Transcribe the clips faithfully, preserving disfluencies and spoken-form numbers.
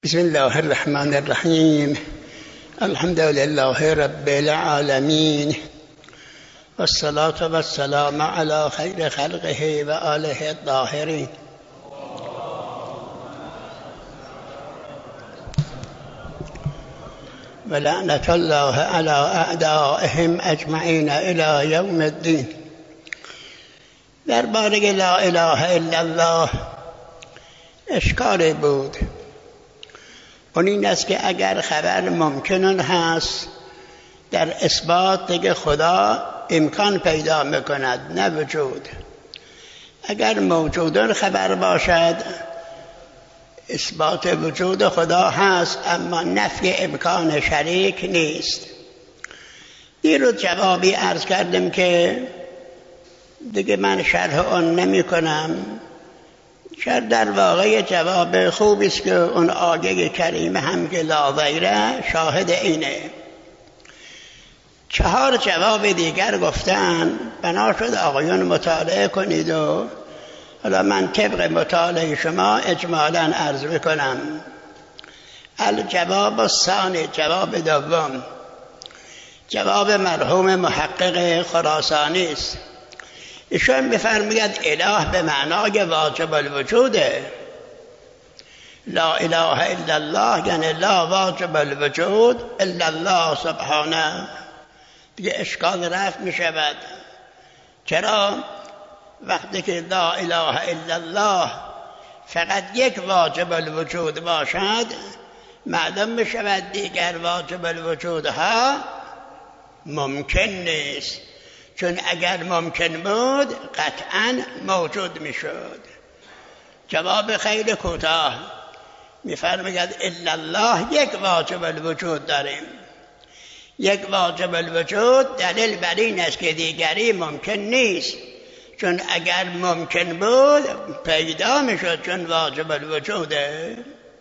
بسم الله الرحمن الرحیم. الحمد لله رب العالمین والصلاة والسلام على خیر خلقه و آله الطاهرین. ولعنة الله على اعدائهم اجمعین الی یوم الدین. درباره لا اله الا الله اشکالی بود. اون این است که اگر خبر ممکنن هست در اثبات دیگه خدا امکان پیدا میکند، نه وجود. اگر موجودن خبر باشد اثبات وجود خدا هست، اما نفی امکان شریک نیست. دیروز جوابی عرض کردم که دیگه من شرح آن نمی کنم. شاید در واقع جواب خوبی است که اون آیه کریمه هم که لا غیره شاهد اینه. چهار جواب دیگر گفتن، بنا شد آقایون مطالعه کنید و حالا من طبق مطالعه شما اجمالاً عرض میکنم. الجواب الثانی، جواب دوم، جواب مرحوم محقق خراسانی است. ایشون می‌فرماید اله به معنای واجب الوجوده. لا اله الا الله یعنی لا واجب الوجود الا الله سبحانه. دیگه اشکال رفت می شود. چرا؟ وقتی که لا اله الا الله فقط یک واجب الوجود باشد، معلوم می شود دیگر واجب الوجودها ممکن نیست. چون اگر ممکن بود قطعا موجود می شد. جواب خیلی کوتاه می‌فرماید الا الله یک واجب الوجود داریم. یک واجب الوجود دلیل بر این است که دیگری ممکن نیست. چون اگر ممکن بود پیدا می شد، چون واجب الوجوده.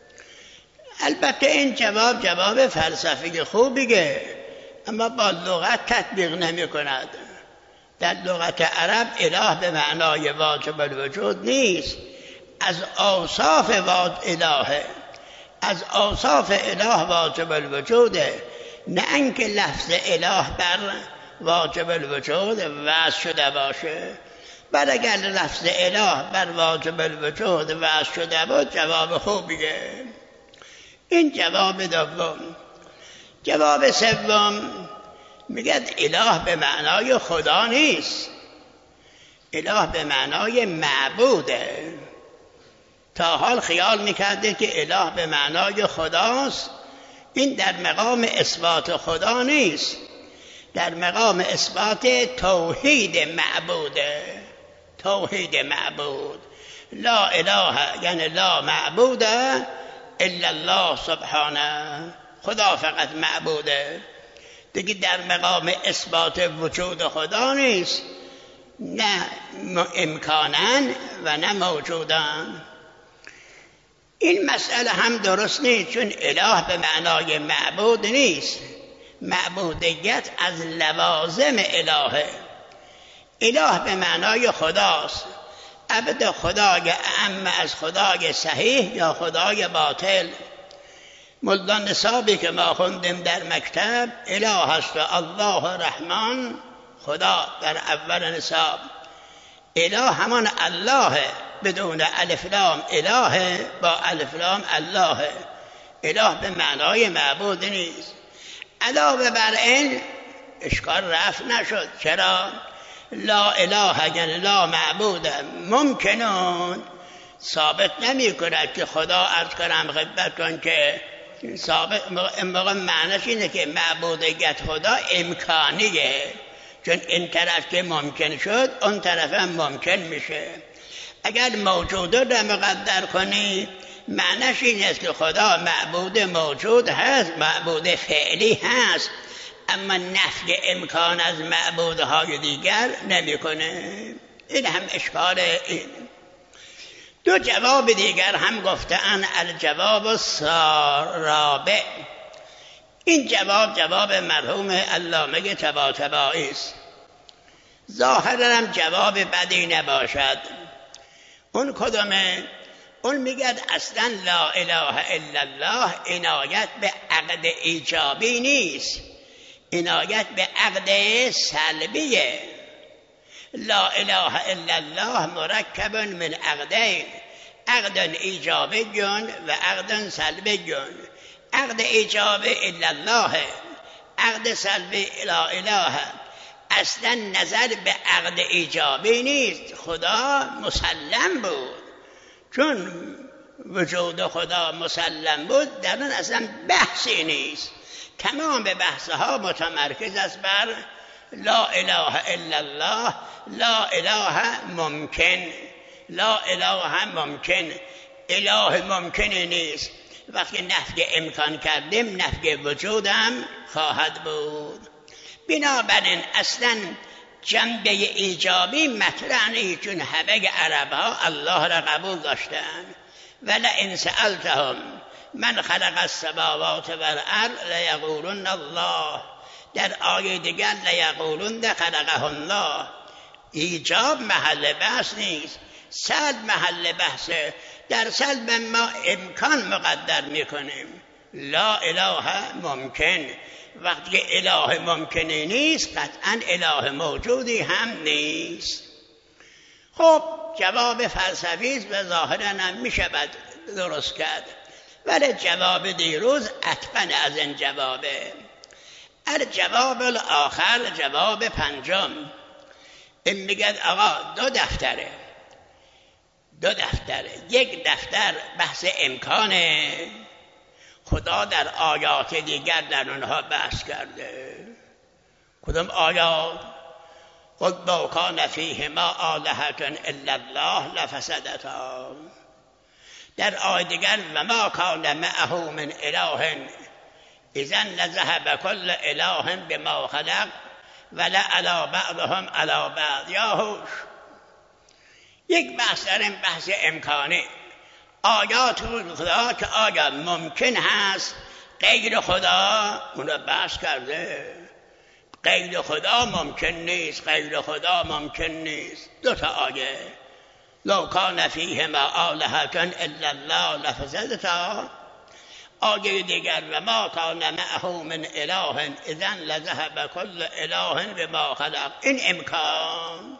البته این جواب جواب فلسفی خوبیه، اما با لغت تطبیق نمی کند. در لغت عرب اله به معنای واجب الوجود نیست، از اوصاف اله، از اوصاف اله واجب الوجوده، نه اینکه لفظ اله بر واجب الوجود وضع شده باشه. بل اگر لفظ اله بر واجب الوجود وضع شده بود جواب خوبیه. این جواب دوم. جواب سوم میگه اله به معنای خدا نیست، اله به معنای معبوده. تا حال خیال میکرده که اله به معنای خداست. این در مقام اثبات خدا نیست، در مقام اثبات توحید معبوده. توحید معبود. لا اله یعنی لا معبود الا الله سبحانه. خدا فقط معبوده، دیگه در مقام اثبات وجود خدا نیست، نه امکانا و نه موجودا. این مسئله هم درست نیست، چون اله به معنای معبود نیست. معبودیت از لوازم الهه. اله به معنای خداست. عبد خدای اعم از خدای صحیح یا خدای باطل. ملا نصابی که ما خوندیم در مکتب، اله هست و الله رحمان خدا در اول نصاب. اله همان الله بدون الف لام اله، با الف لام الله. اله به معنای معبود نیست. علاوه بر این اشکال رفع نشد. چرا؟ لا اله یعنی لا معبود ممکنون ثابت نمی کند که خدا عرض کنم خدمتتون که ثابت موقع معنیش اینه که معبودیت خدا امکانیه. چون این طرف که ممکن شد اون طرف هم ممکن میشه. اگر موجوده را مقدر کنی معنیش این است که خدا معبود موجود هست، معبود فعلی هست، اما نفی امکان از معبودهای دیگر نمیکنه. این هم اشکال. این دو جواب دیگر هم گفتن. الجواب الرابع، این جواب جواب مرحوم علامه طباطبایی است. ظاهرا هم جواب بدی نباشد. اون کدومه؟ اون میگه اصلا لا اله الا الله عنایت به عقد ایجابی نیست، عنایت به عقد سلبیه. لا اله الا الله مرکب من عقدین، عقد ایجابی و عقد سلبی. عقد ایجابی الا الله، عقد سلبی لا اله. اصلا نظر به عقد ایجابی نیست، خدا مسلم بود. چون وجود خدا مسلم بود در اون اصلا بحثی نیست. تمام بحثها متمرکز است بر لا اله الا الله. لا اله ممکن، لا اله ممکن، اله ممکنی نیست. وقتی نفی امکان کردیم نفی وجود هم خواهد بود. بنابراین اصلا جنبه ایجابی مطرح نیست، چون همه عرب ها الله را قبول داشتن. ولئن سألتهم من خلق السماوات والارض لیقولن الله. در آیه دیگر لیقولن خلقه الله. ایجاب محل بحث نیست، سلب محل بحثه. در سلب ما امکان مقدر میکنیم. لا اله ممکن، وقتی اله ممکنی نیست قطعا اله موجودی هم نیست. خب جواب فلسفی است و ظاهرا هم میشود درست کرد، ولی جواب دیروز اتقن از این جوابه. الجواب الاخر، جواب پنجم، این میگه آقا دو دفتره، دو دفتره. یک دفتر بحث امکانه، خدا در آیات دیگر در اونها بحث کرده. کدام آیات؟ قل لو کان فیهما آلهة الا الله لفسدتا. در آیه دیگر و ما کان معه من اله اذا لذهب کل اله بما خلق ولعلی بعضهم علی بعض. یا هوش، یک بحث داریم بحث امکانه. آیات خدا که آیا ممکن هست غیر خدا، اون رو بحث کرده. غیر خدا ممکن نیست، غیر خدا ممکن نیست. دو تا آیه. لو کان فیهما آلهة الا الله لفسدتا. آیه دیگر و ما کان معه من اله اذا لذهب کل اله بما خلق. این امکان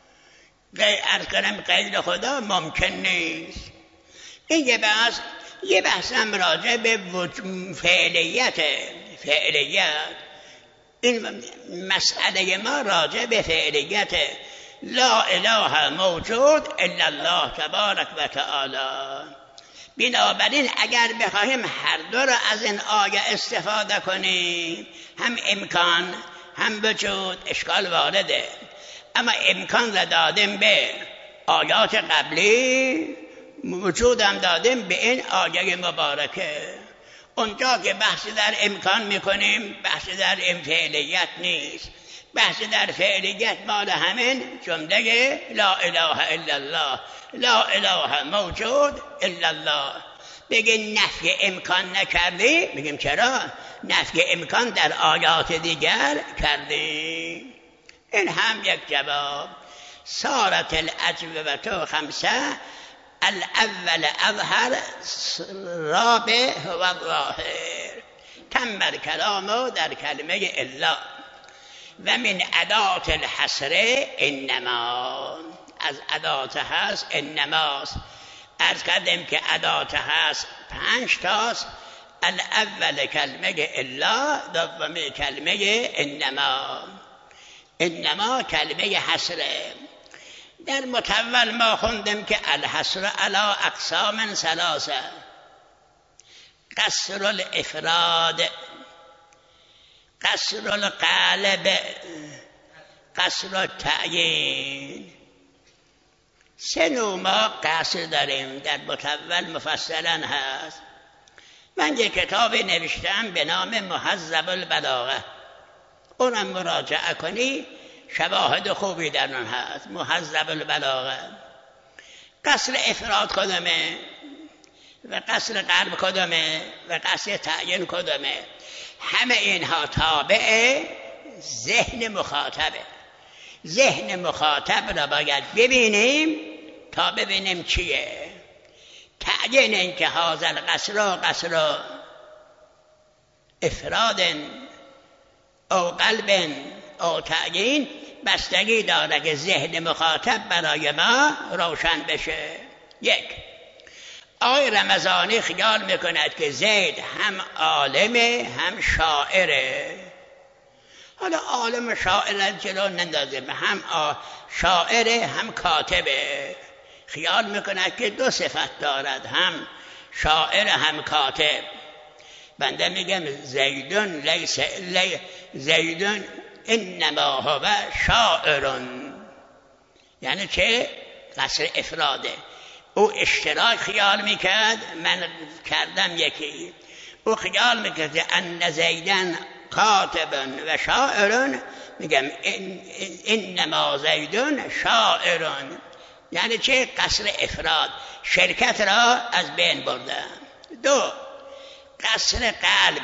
غیر غیر خدا ممکن نیست. این یه بحث. یه بحث هم راجع به فعلیت. فعلیت این مسئله ما راجع به فعلیت. لا اله موجود الا الله تبارک و تعالی. بنابراین اگر بخواهیم هر دو را از این آیه استفاده کنیم، هم امکان هم وجود، اشکال وارده. اما امکان را دادیم به آیات قبلی، وجود هم دادیم به این آیه مبارکه. اونجا که بحثی در امکان میکنیم بحثی در فعلیت نیست. بحث در فعلیت مال همین جمله لا اله الا الله. لا اله موجود الا الله. بگه نفی امکان نکردی، بگیم چرا؟ نفی امکان در آیات دیگر کردی. این هم یک جواب. سارت الاجوبة خمسه، الاول اظهر رابع و الظاهر. تم الکلام در کلمه الا. و من ادات الحصر انما، از ادات هست انماست. عرض کردیم که ادات هست پنج تاست. الاول کلمه الا، دومی کلمه انما. انما کلمه حصره. در متول ما خوندیم که الحصر علی اقسام ثلاثه: قصر الافراد، قصر القلب، قصر التعیین. سه نوع ما قصر داریم، در متول مفصلا هست. من یک کتابی نوشتم به نام مهذب البلاغه، اونم مراجعه کنی، شواهد خوبی در اون هست. مهذب البلاغه. قصر افراد کدامه و قصر قلب کدامه و قصر تعیین کدامه؟ همه اینها تابع ذهن مخاطبه. ذهن مخاطب را باید ببینیم تا ببینیم چیه. تعیین اینکه هازل قصر قصر افراد او قلب او تعیین بستگی داره که ذهن مخاطب برای ما روشن بشه. یک، آقای رمضانی خیال میکند که زید هم عالمه هم شاعره. حالا عالم و شاعر جلو نندازیم، هم شاعره هم کاتبه. خیال میکند که دو صفت دارد، هم شاعر هم کاتب. بنده میگم زیدون لیس لی زیدون انما هو شاعرون. یعنی چه؟ قصر افراده. او اشتراک خیال میکرد، من کردم یکی. او خیال میکرد ان زیدن کاتبن و شاعرون، میگم انما زیدون شاعرون. یعنی چه؟ قصر افراد، شرکت را از بین بردن. دو، قصر قلب.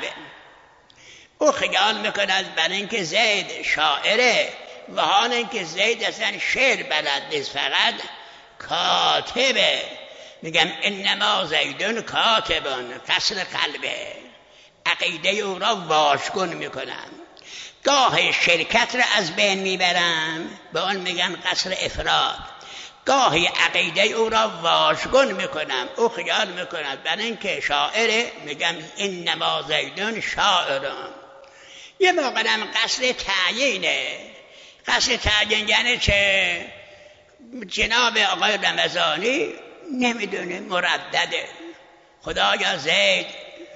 او خیال میکند بر اینکه زید شاعره و حال اینکه زید اصلا شعر بلد نیست، فقط کاتبه. میگم انما زیدون کاتبون، قصر قلبه. عقیده او را واژگون میکنم، گاه شرکت را از بین میبرم، به اون میگم قصر افراد. گاهی عقیده او را واژگون میکنم، او خیال میکند برای اینکه شاعره، میگم انما زیدون شاعرون. یه موقع هم قصر تعیینه. قصر تعیین یعنی چه؟ جناب آقای رمضانی نمیدونه، مردده. خدایا زید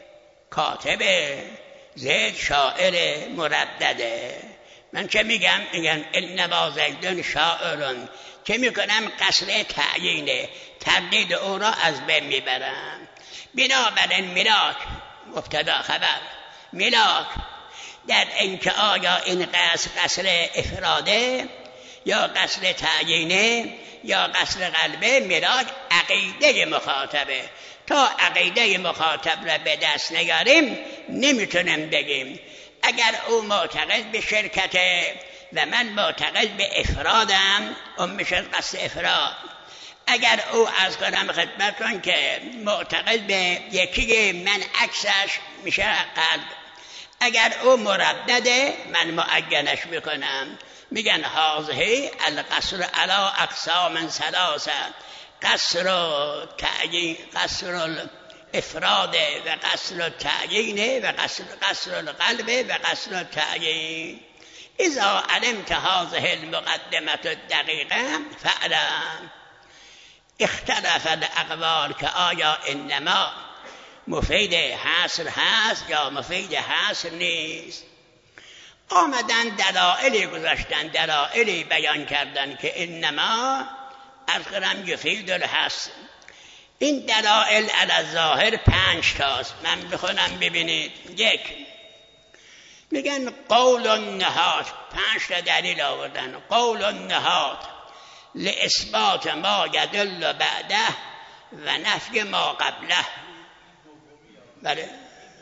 کاتبه، زید شاعر، مردده. من چه میگم؟ میگم انما زیدون شاعرون. چه میکنم؟ قصر تعیینه، تردید او را از بین میبرم. بنابراین ملاک مبتدا خبر، ملاک در اینکه آیا این قصر قصر افراده یا قصر تعیینه یا قصر قلبه، ملاک عقیده مخاطبه. تا عقیده مخاطب را به دست نگاریم نمیتونیم بگیم. اگر او معتقد به شرکته و من معتقد به افرادم، اون میشه قصد افراد. اگر او از کنم خدمتون که معتقد به یکی، من عکسش میشه قلب. اگر او مردده، من معینش میکنم. میگن هازهی القصر علی اقسام ثلاثه، قصر تعیین، قصر الافراد و قصر التعیین و قصر قصر القلب و قصر التعیین. اذا علمت هذه المقدمه الدقیقه فعلم. اختلف الاقوال که آیا انما مفید حصر هست یا مفید حصر نیست. آمدن دلائلی گذاشتن، دلائلی بیان کردن که انما از قرم یفید الحصر. این دلائل علی الظاهر پنج تاست، من بخونم ببینید. یک، میگن قول النهاد، پنج تا دلیل آوردن. قول النهاد لاثبات ما یدل بعده و نفی ما قبله. بله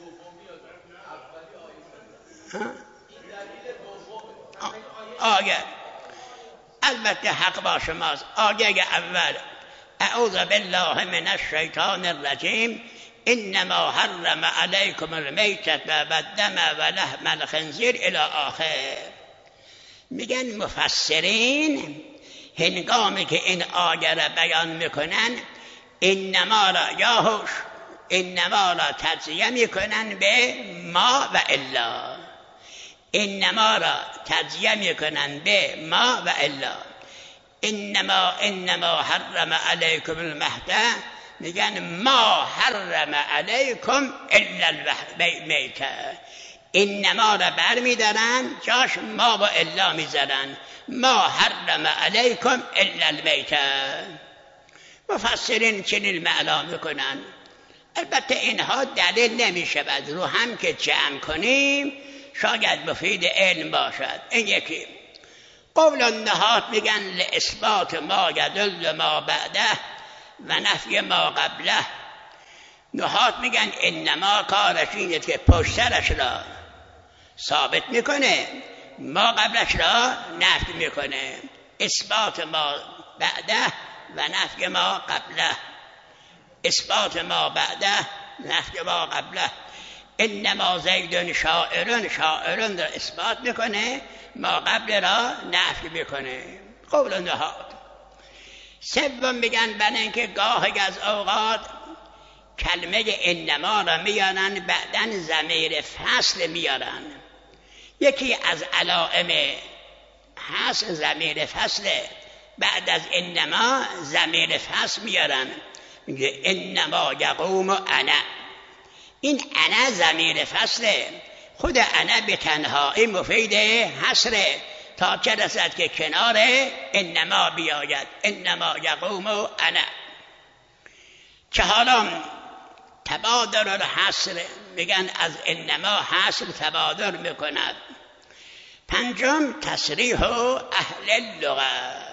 آگه البته حق با شماست. آگه اول اعوذ بالله من الشیطان الرجیم انما حرم علیکم المیتة و الدم و لحم الخنزیر الی آخر. میگن مفسرین هنگامی که این آیه را بیان میکنن، انما را یا هوش انما را تجزیه میکنن به ما و الا. انما را تجزیه میکنن به ما و الا. انما انما حرم علیکم المهده، میگن ما حرم علیکم الا المیته. انما را بر میدارن، جاش ما و الا میذارن. ما حرم علیکم الا المیته. مفسرین چنین معنا میکنن. البته اینها دلیل نمیشود، رو هم که جمع کنیم شاید مفید علم باشد. این یکی. قول النهاد میگن لاثبات ما یدل ما بعده و نفی ما قبله. نهاد میگن انما کارش اینه که پشترش را ثابت میکنه، ما قبلش را نفی میکنه. اثبات ما بعده و نفی ما قبله. اثبات ما بعده نفی ما قبله. انما زید شاعرون، شاعرون را اثبات میکنه، ما قبل را نفی میکنه. قول نهاد. سوم میگن برای اینکه گاهی از اوقات کلمه انما را میارن بعدن ضمیر فصل میارن. یکی از علائم هست ضمیر فصل، بعد از انما ضمیر فصل میارن، میگه انما یقوم انا. این انا ضمیر فصله، خود انا به تنهایی مفید حصره تا چه رسد که کنار انما بیاید. انما یقوم انا. چهارم تبادر الحصر، میگن از انما حصر تبادر میکند. پنجم تصریح اهل اللغت.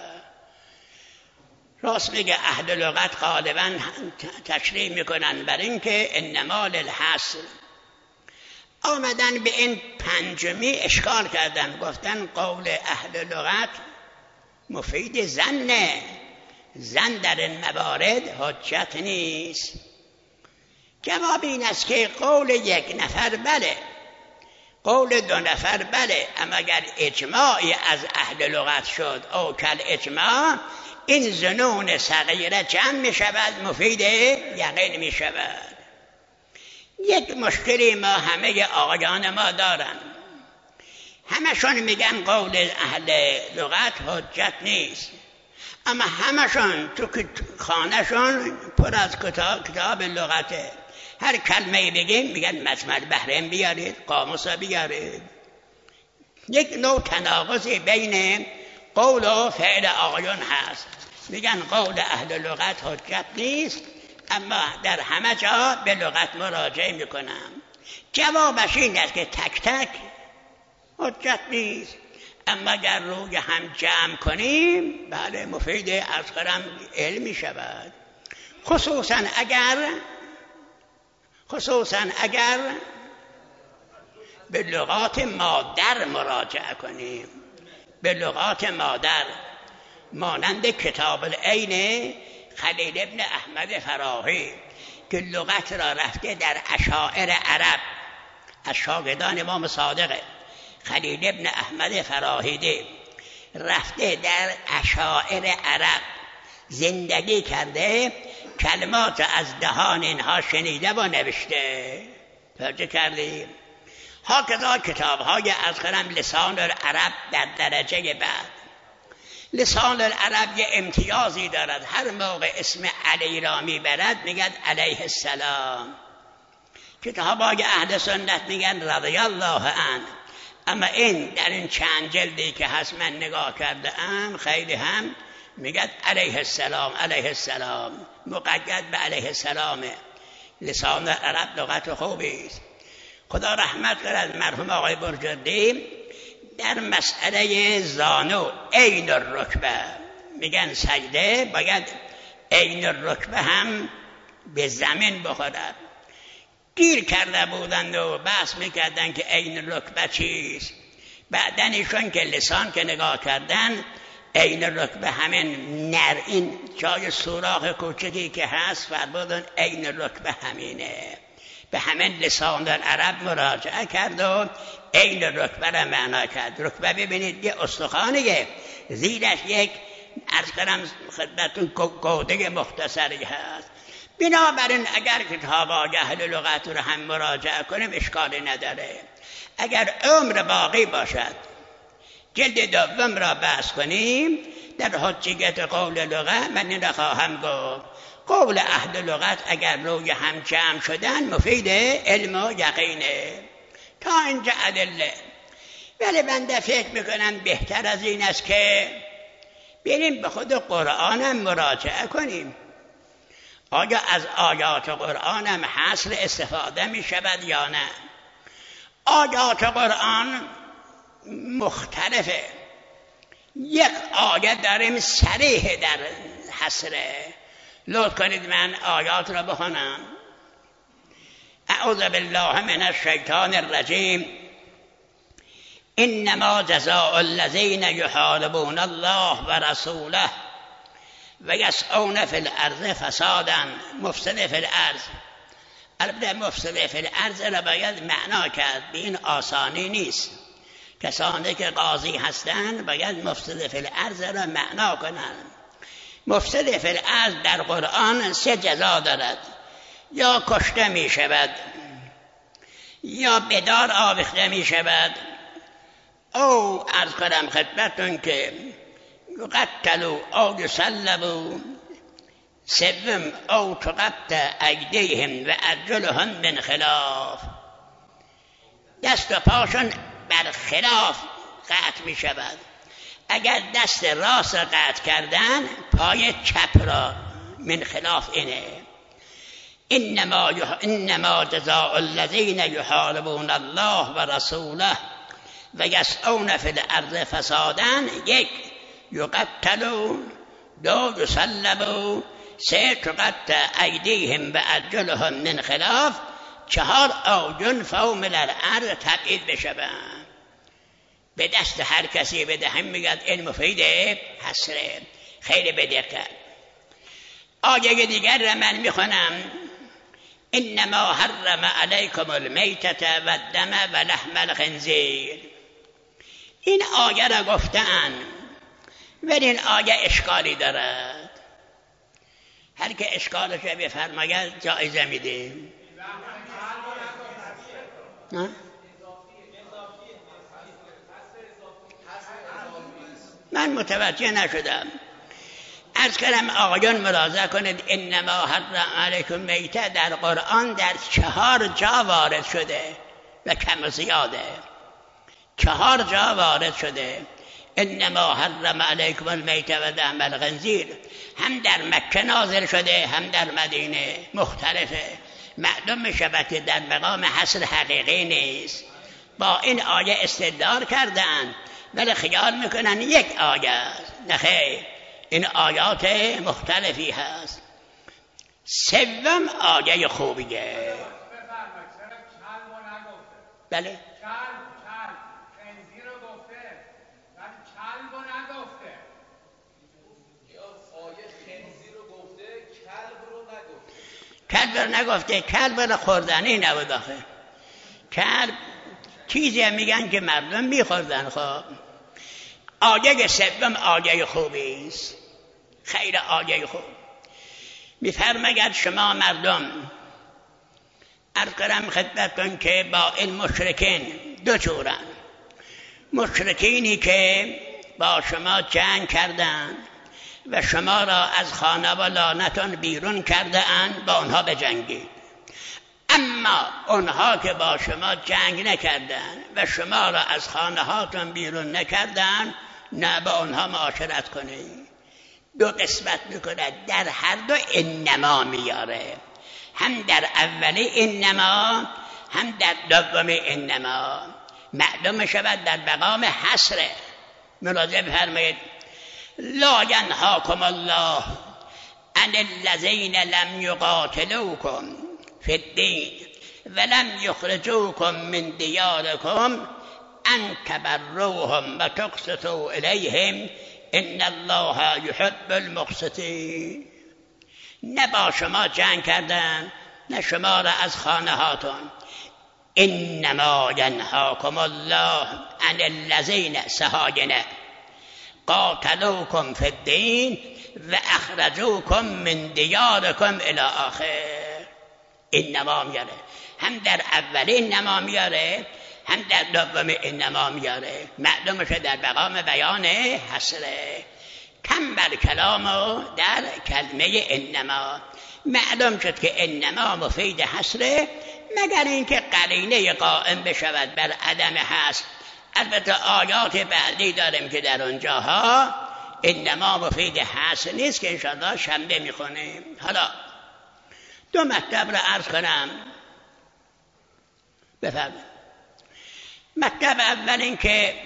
راست میگه اهل لغت غالبا تشریح میکنن بر این که انما للحصر. آمدن به این پنجمی اشکال کردن، گفتن قول اهل لغت مفید ظنه، ظن در این موارد حجت نیست. جواب این است که قول یک نفر بله، قول دو نفر بله، اما اگر اجماعی از اهل لغت شد او کل اجماع، این ظنون صغیره جمع می شود، مفید یقین می شود. یک مشکلی ما همه آقایان ما دارن، همشون میگن قول اهل لغت حجت نیست، اما همشون تو خانهشون پر از کتاب, کتاب لغته. هر کلمه بگیم میگن مجمع البحرین بیارید، قاموس بیارید. یک نوع تناقضی بین قول و فعل آقایون هست. میگن قول اهل لغت حجت نیست، اما در همه جا به لغت مراجعه میکنم. جوابش این است که تک تک حجت نیست، اما اگر روی هم جمع کنیم بله مفید از خرم علم می شود. خصوصا اگر خصوصا اگر به لغات مادر مراجعه کنیم، به لغات مادر، مانند کتاب العین خلیل ابن احمد فراهی که لغت را رفته در اشاعر عرب، از شاگردان امام صادق خلیل ابن احمد فراهیده، رفته در اشاعر عرب زندگی کرده، کلمات از دهان اینها شنیده و نوشته. توجه کردیم؟ هاکذا کتاب های از خرم لسان العرب در درجه بعد. لسان العرب یه امتیازی دارد، هر موقع اسم علی را میبرد میگن علیه السلام. کتاب های اهل سنت میگن رضی الله عنه. اما این در این چند جلدی که هست من نگاه کرده ام خیلی هم میگن علیه السلام علیه السلام، مقید به علیه السلامه. لسان عرب لغت خوبی است. خدا رحمت کند مرحوم آقای برجردی در مسئله زانو عین الرکبه، میگن سجده باید عین الرکبه هم به زمین بخورد. گیر کرده بودند و بحث میکردن که عین الرکبه چیست. بعدن ایشون که لسان که نگاه کردن، عین الرکبه همین نر، این جای سوراخ کوچکی که هست فرمودن عین الرکبه همینه. به همین لسان در عرب مراجعه کرد و عین الرکبه را معنا کرد. رکبه ببینید یه استخوانیه، زیرش یک عرض کنم خدمتون گوده مختصری هست. بنابراین اگر کتاب اهل لغت رو هم مراجعه کنیم اشکالی نداره. اگر عمر باقی باشد جلد دوم را بحث کنیم در حجیت قول لغت، من این را خواهم گفت. قول اهل لغت اگر روی هم جمع شدن مفید علم و یقینه. تا اینجا ادله. ولی بنده فکر میکنم بهتر از این است که بریم به خود قرآن هم مراجعه کنیم. آیا از آیات قرآن هم حصر استفاده می شود یا نه؟ آیات قرآن مختلفه. یک آیه داریم صریح در حصره. لطف کنید من آیات را بخونم. اعوذ بالله من الشیطان الرجیم. انما جزاء الذین یحاربون الله و رسوله و یسعون فی الارض فسادا، مفسد فی الارض. البته مفسد فی الارض را باید معنا کرد، به این آسانی نیست. کسانی که قاضی هستند باید مفسد فی الارض را معنا کنند. مفسد فی الارض در قرآن سه جزا دارد: یا کشته می شود، یا بدار آویخته می شود، او عرض کنم خدمتتون که یقتلوا او یصلبوا، سوم او تقطع ایدیهم و ارجلهم من خلاف، دست و پاشون بر خلاف قطع می شود. اگر دست راست را قطع کردن، پای چپ را من خلاف اینه. انما انما جزاء الذین یحاربون الله و رسوله و یسعون فی الارض فسادا، یک یقتلوا، دو یصلبوا، سه تقطع ایدیهم و ارجلهم من خلاف، چهار او ینفوا من الارض، تبعید بشوند. به دست هر کسی بدهم میگد این مفید حسره. خیلی بدقت. آیه دیگر را من میخونم: انما حرم علیکم المیتة و الدم و لحم الخنزیر. این آیه را گفتن، ولی این آیه اشکالی دارد. هر که اشکالش را بفرماید جایزه میدیم. من متوجه نشدم. عرض کردم آقایان ملاحظه کنید، انما حرم علیکم میته در قرآن در چهار جا وارد شده و کم زیاده. چهار جا وارد شده. انما حرم علیکم المیته و لحم الخنزیر، هم در مکه نازل شده هم در مدینه، مختلفه. معلوم میشود که در مقام حصر حقیقی نیست. با این آیه استدلال کردن، ولی خیال میکنن یک آیه است. نخیر، این آیات مختلفی هست. سوم آیه خوبیه. بله کلب رو نگفته. کلب رو خوردنی نبود آخه. کلب چیزی هم میگن که مردم میخوردن. خب آیه سوم آیه خوبی است، خیلی آیه خوب. میفرماید شما مردم، عرض کنم خدمتتون که با این مشرکین دو جورن. مشرکینی که با شما جنگ کردند و شما را از خانه و لانتون بیرون کرده اند، با آنها بجنگید. اما اونها که با شما جنگ نکردند و شما را از خانه هاتون بیرون نکردند، نه با آنها معاشرت کنید. دو قسمت میکند. در هر دو انما میاره، هم در اولی انما هم در دومی انما. معلوم شود در مقام حصره. ملاحظه بفرمایید: لا ینهاکم الله عن الذین لم یقاتلوکم فی الدین ولم یخرجوکم من دیارکم ان تبروهم و تقسطوا الیهم ان الله یحب المقسطین. نه با شما جنگ کردن، نه شما را از خانه هاتون. انما ینهاکم الله عن الذین سهاینه قاتلوکم فی الدین و اخرجوکم من دیارکم الی آخر. انما میاره، هم در اولین انما میاره هم در دوم انما میاره. معلوم شد در مقام بیان حصره. کم بر کلامو در کلمه انما. معلوم شد که انما مفید حصره، مگر اینکه قرینه قائم بشود بر عدم حصر. البته آیات بعدی داریم که در اونجاها انما مفید حصر نیست که انشاءالله شنبه میخونیم. حالا دو مطلب را عرض کنم، بفرمایید. مطلب اول این که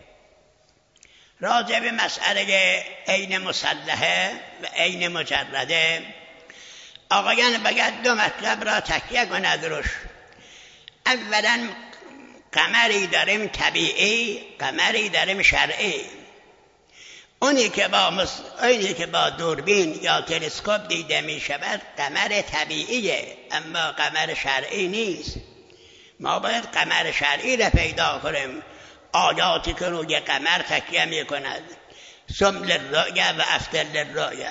راجع به مسئله عین مسلحه و عین مجرده، آقایان باید دو مطلب را تکیه کند روش. اولا قمری داریم طبیعی، قمری داریم شرعی. اونی که با مس... اونی که با دوربین یا تلسکوپ دیده می شود قمر طبیعیه، اما قمر شرعی نیست. ما باید قمر شرعی را پیدا کنیم. آیاتی که روی قمر تکیه می کند، سم للرؤیا و افطر للرؤیا،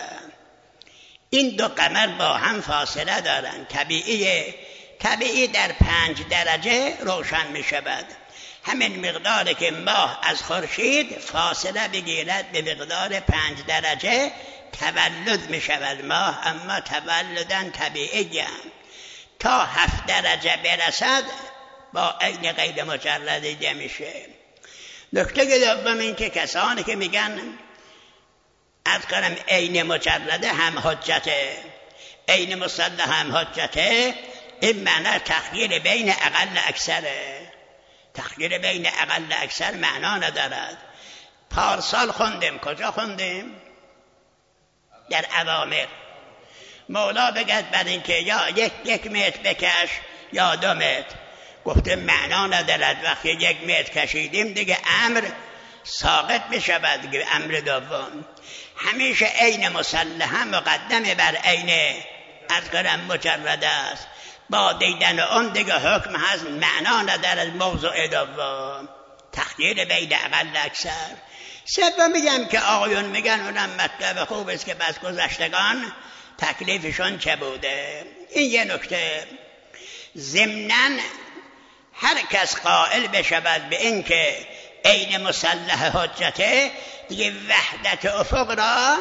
این دو قمر با هم فاصله دارند. طبیعیه، طبیعی در پنج درجه روشن می شود. همین مقدار که ماه از خورشید فاصله بگیرد به مقدار پنج درجه تولد می شود ماه، اما تولدن طبیعی هم. تا هفت درجه برسد با عین غیر مجرد دیده میشه. نکته دوم این که کسانی که میگن از کنم عین مجرده هم حجته، عین مسلح هم حجته، این معنی تخییر بین اقل اکثره. تخییر بین اقل اکثر معنا ندارد. پارسال خوندیم، کجا خوندیم؟ در اوامر. مولا بگد بعد اینکه یا یک یک متر بکش یا دو متر، گفته معنا ندارد. وقتی یک متر کشیدیم دیگه امر ساقط میشود دیگه، امر دوم. همیشه عین مسلحه مقدمه بر عین از کنم مجرده است. با دیدن اون دیگه حکم هست، معنا ندارد. موضوع دوم تخییر بین اقل اکثر. سوم میگم که آقایون میگن اونم مطلب خوب است که بس گذشتگان تکلیفشون چه بوده. این یه نکته. ضمناً هر کس قائل بشود به این که عین مسلح حجته، دیگه وحدت افق را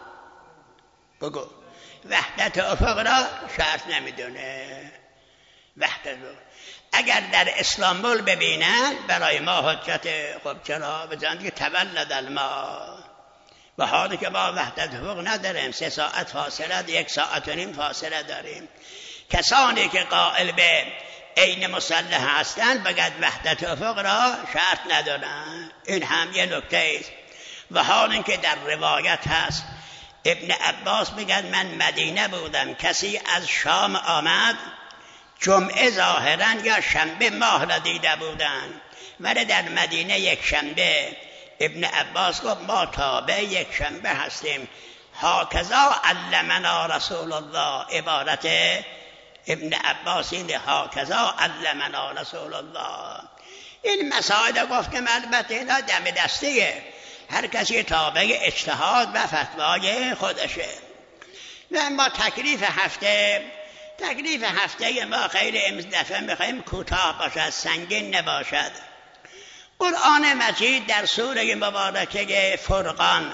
بگو وحدت افق را شرط نمیدونه. وحدت افق اگر در اسلامبول ببینن برای ما حجت، خب چرا بزن که تولد الماء، و حالی که با وحدت افق نداریم، سه ساعت فاصله، یک ساعت و نیم فاصله داریم. کسانی که قائل به عین مسلح هستند بگد وحدت افق را شرط ندارن. این هم یه نکته است. و حال که در روایت هست ابن عباس میگن من مدینه بودم، کسی از شام آمد، جمعه ظاهرا یا شنبه ماه را دیده بودن، ولی در مدینه یک شنبه. ابن عباس گفت ما تابع یک شنبه هستیم. هاکذا علمنا رسول الله، عبارت ابن عباس این هاکذا علمنا رسول الله. این مسائل گفتم البته اینا دم دستیه، هر کسی تابع اجتهاد و فتوای خودشه. و اما تکلیف هفته، تکلیف هفته ما خیلی امروز دفعه میخوایم کوتاه باشد، سنگین نباشد. قرآن مجید در سوره مبارکه فرقان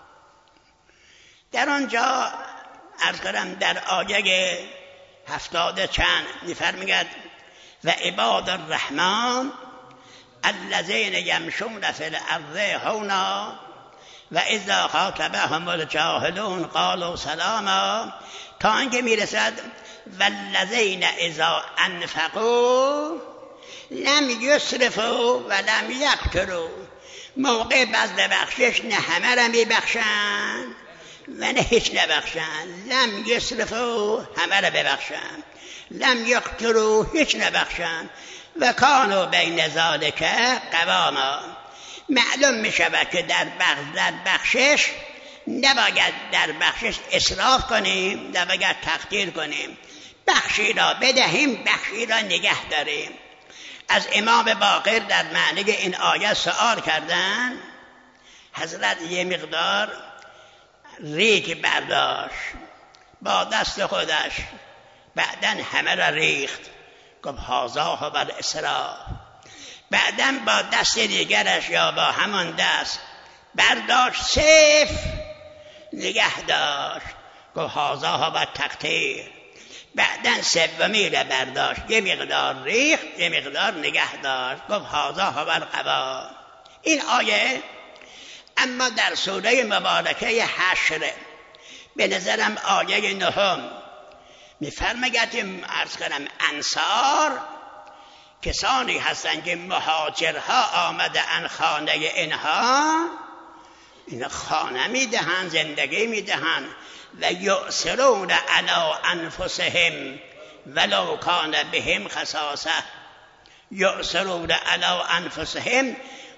در آنجا عرض کنم در آیه هفتاد چند میفرماید و عباد الرحمن الذین یمشون فی الارض هونا و اذا خاطبهم الجاهلون قالوا سلاما، تا اینکه میرسد والذین اذا انفقوا لم یسرفوا و لم یقتروا، موقع بذل بخشش نه همه را میبخشند و نه هیچ نبخشند. لم یسرفوا همه را ببخشند، لم یقتروا هیچ نبخشند، و کانوا بین ذالک قواما. معلوم می شود که در بخشش نباید در بخشش اسراف کنیم، نباید تقدیر کنیم. بخشی را بدهیم، بخشی را نگه داریم. از امام باقر در معنی این آیه سوال کردن، حضرت یه مقدار ریگ برداشت با دست خودش، بعدن همه را ریخت، گفت هذا هو الاسراف. بعدن با دست دیگرش یا با همان دست برداشت، صفر نگه داشت، گفت هذا هو التقدیر. بعدن سومی را برداشت، یه مقدار ریخت، یه مقدار نگه داشت، گفت هذا هو القضا. این آیه اما در سوره مبارکه حشر به نظرم آیه نهم میفرماید عرض کنم انصار کسانی هستند که مهاجرها آمده ان خانه اینها، این خانه میدهند، زندگی میدهند، و یؤثرون علی انفسهم ولو کان بهم خصاصه. یؤثرون علی انفسهم،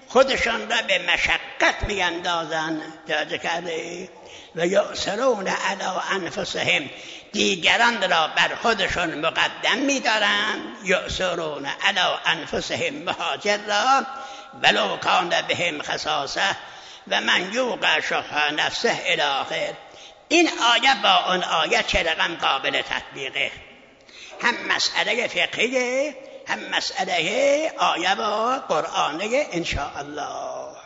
خودشان را به مشقت میاندازند. توجه کرده؟ و یؤثرون علی انفسهم، دیگران را بر خودشون مقدم می‌دارند. یؤثرون علی انفسهم، مهاجر را، ولو کان بهم خصاصه و من یوق شح نفسه الی آخر. این آیه با اون آیه چه رقم قابل تطبیقه، هم مسئله فقهیه هم مسئله آیه با قرآنه ان شاء الله.